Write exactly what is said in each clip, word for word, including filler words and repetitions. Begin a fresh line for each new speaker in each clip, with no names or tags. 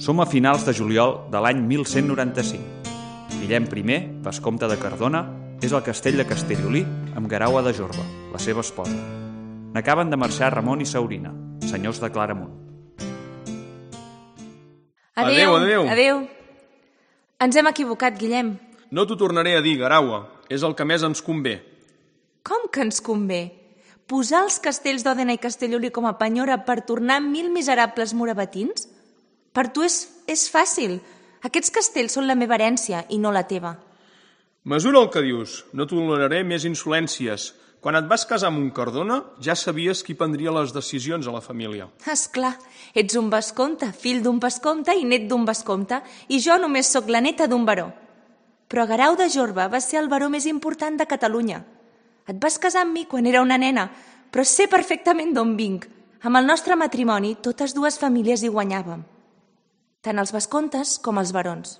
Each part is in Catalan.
Som a finals de juliol de l'any mil cent noranta-cinc. Guillem primer, vescomte de Cardona, és al castell de Castellolí amb Guerau de Jorba, la seva esposa. N'acaben de marxar Ramon i Saurina, senyors de Claramunt.
Adéu, adéu.
Adéu. Ens hem equivocat, Guillem.
No t'ho tornaré a dir, Gueraua. És el que més ens convé.
Com que ens convé? Posar els castells d'Òdena i Castellolí com a penyora per tornar mil miserables morabatins? Per tu és, és fàcil. Aquests castells són la meva herència i no la teva.
Mesura el que dius. No toleraré més insolències. Quan et vas casar amb un Cardona, ja sabies qui prendria les decisions a la família.
Esclar, ets un vescomte, fill d'un vescomte i net d'un vescomte, i jo només sóc la neta d'un baró. Però Guerau de Jorba va ser el baró més important de Catalunya. Et vas casar amb mi quan era una nena, però sé perfectament d'on vinc. Amb el nostre matrimoni, totes dues famílies hi guanyàvem. Tant els vescomtes com els barons.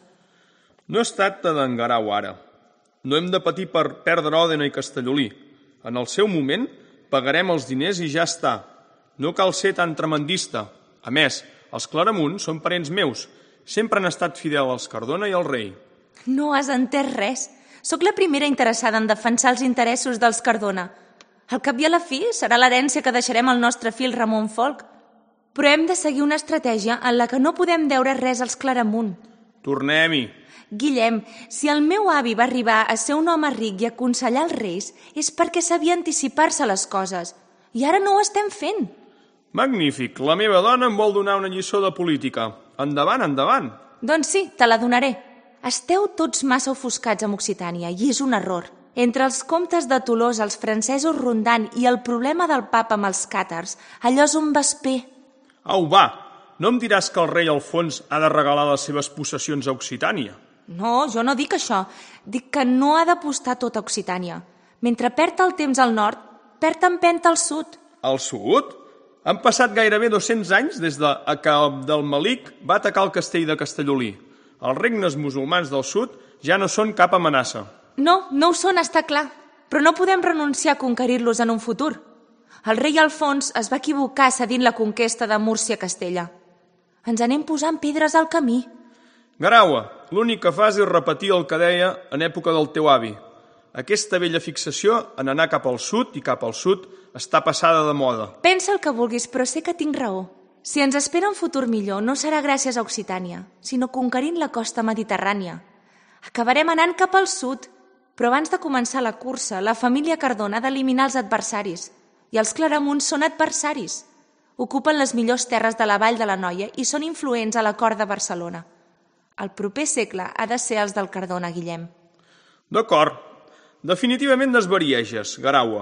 No es tracta d'en Guerau ara. No hem de patir per perdre Òdena i Castellolí. En el seu moment pagarem els diners i ja està. No cal ser tan tremendista. A més, els Claramunt són parents meus. Sempre han estat fidels als Cardona i al rei.
No has entès res. Sóc la primera interessada en defensar els interessos dels Cardona. Al cap i a la fi serà l'herència que deixarem al nostre fill Ramon Folc. Però hem de seguir una estratègia en la que no podem deure res als Claramunt.
Tornem-hi.
Guillem, si el meu avi va arribar a ser un home ric i aconsellar els reis és perquè sabia anticipar-se a les coses. I ara no ho estem fent.
Magnífic. La meva dona em vol donar una lliçó de política. Endavant, endavant.
Doncs sí, te la donaré. Esteu tots massa ofuscats amb Occitània i és un error. Entre els comtes de Tolosa, els francesos rondant i el problema del papa amb els càtars, allò és un vesper.
Au, va! No em diràs que el rei Alfons ha de regalar les seves possessions a Occitània?
No, jo no dic això. Dic que no ha d'apostar tot a Occitània. Mentre perd el temps al nord, perd empenta al sud.
Al sud? Han passat gairebé dos-cents anys des de que Abdelmalik va atacar el castell de Castellolí. Els regnes musulmans del sud ja no són cap amenaça.
No, no ho són, està clar. Però no podem renunciar a conquerir-los en un futur. El rei Alfons es va equivocar cedint la conquesta de Múrcia-Castella. Ens anem posant pedres al camí.
Gueraua, l'únic que fas és repetir el que deia en època del teu avi. Aquesta vella fixació en anar cap al sud i cap al sud està passada de moda.
Pensa el que vulguis, però sé que tinc raó. Si ens espera un futur millor, no serà gràcies a Occitània, sinó conquerint la costa mediterrània. Acabarem anant cap al sud, però abans de començar la cursa, la família Cardona ha d'eliminar els adversaris. I els Claramunt són adversaris. Ocupen les millors terres de la vall de la Noia i són influents a la cort de Barcelona. El proper segle ha de ser els del Cardona, Guillem.
D'acord. Definitivament desvarieges, Gueraua.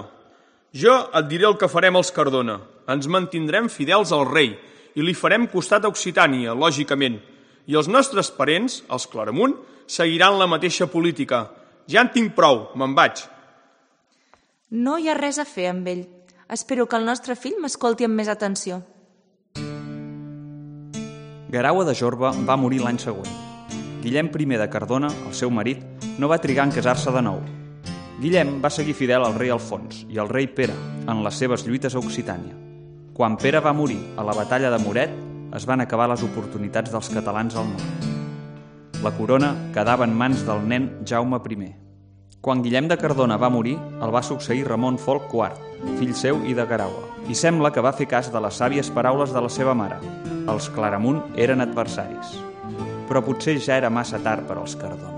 Jo et diré el que farem als Cardona. Ens mantindrem fidels al rei i li farem costat a Occitània, lògicament. I els nostres parents, els Claramunt, seguiran la mateixa política. Ja en tinc prou, me'n vaig.
No hi ha res a fer amb ell. Espero que el nostre fill m'escolti amb més atenció.
Guerau de Jorba va morir l'any següent. Guillem primer de Cardona, el seu marit, no va trigar en casar-se de nou. Guillem va seguir fidel al rei Alfons i al rei Pere en les seves lluites a Occitània. Quan Pere va morir a la batalla de Moret, es van acabar les oportunitats dels catalans al nord. La corona quedava en mans del nen Jaume primer. Quan Guillem de Cardona va morir, el va succeir Ramon Folc quart, fill seu i de Gueraua, i sembla que va fer cas de les sàvies paraules de la seva mare. Els Claramunt eren adversaris. Però potser ja era massa tard per als Cardona.